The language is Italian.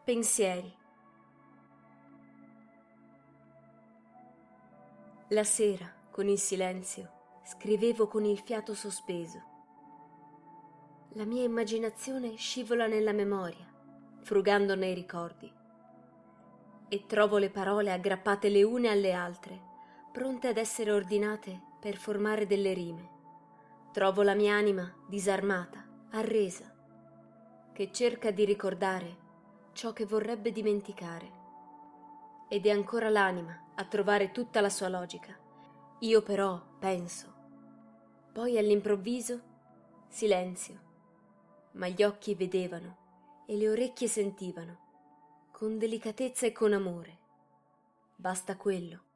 Pensieri. La sera, con il silenzio, scrivevo con il fiato sospeso. La mia immaginazione scivola nella memoria, frugando nei ricordi. E trovo le parole aggrappate le une alle altre, pronte ad essere ordinate per formare delle rime. Trovo la mia anima disarmata, arresa, che cerca di ricordare ciò che vorrebbe dimenticare. Ed è ancora l'anima a trovare tutta la sua logica. Io però penso. Poi all'improvviso silenzio, ma gli occhi vedevano e le orecchie sentivano, con delicatezza e con amore. Basta quello